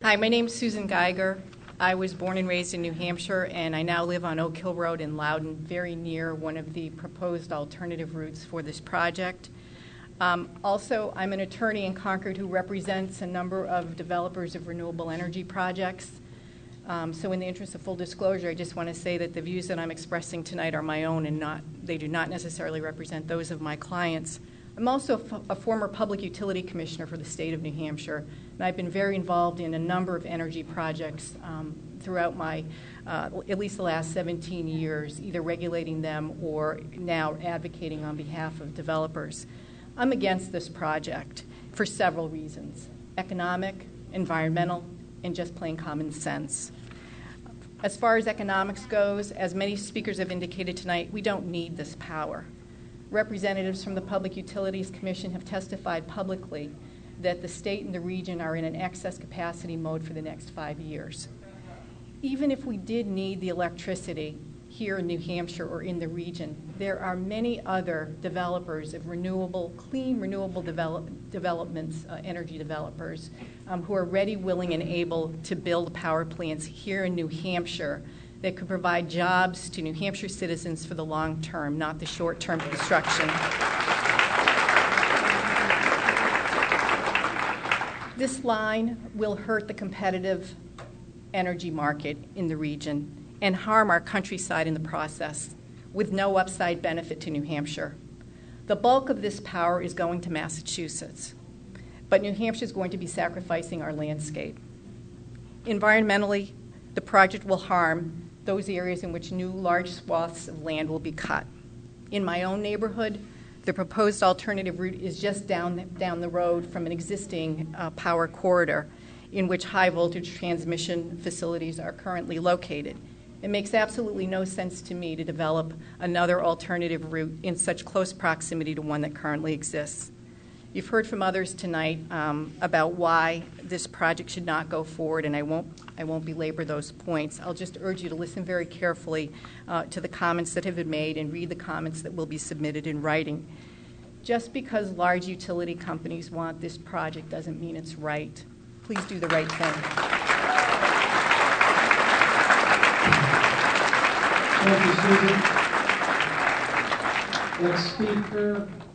Hi, my name's Susan Geiger. I was born and raised in New Hampshire, and I now live on Oak Hill Road in Loudon, very near one of the proposed alternative routes for this project. Also, I'm an attorney in Concord who represents a number of developers of renewable energy projects. So in the interest of full disclosure, I just want to say that the views that I'm expressing tonight are my own and they do not necessarily represent those of my clients. I'm also a former public utility commissioner for the state of New Hampshire, and I've been very involved in a number of energy projects throughout my, at least the last 17 years, either regulating them or now advocating on behalf of developers. I'm against this project for several reasons: economic, environmental, and just plain common sense. As far as economics goes, as many speakers have indicated tonight, we don't need this power. Representatives from the Public Utilities Commission have testified publicly that the state and the region are in an excess capacity mode for the next 5 years. Even if we did need the electricity here in New Hampshire or in the region, there are many other developers of clean renewable developments, energy developers, who are ready, willing, and able to build power plants here in New Hampshire that could provide jobs to New Hampshire citizens for the long term, not the short-term construction. This line will hurt the competitive energy market in the region and harm our countryside in the process, with no upside benefit to New Hampshire. The bulk of this power is going to Massachusetts, but New Hampshire is going to be sacrificing our landscape. Environmentally, the project will harm those areas in which new large swaths of land will be cut. In my own neighborhood, the proposed alternative route is just down the road from an existing power corridor in which high voltage transmission facilities are currently located. It makes absolutely no sense to me to develop another alternative route in such close proximity to one that currently exists. You've heard from others tonight about why this project should not go forward, and I won't belabor those points. I'll just urge you to listen very carefully to the comments that have been made and read the comments that will be submitted in writing. Just because large utility companies want this project doesn't mean it's right. Please do the right thing. Thank you, Susan. Next speaker.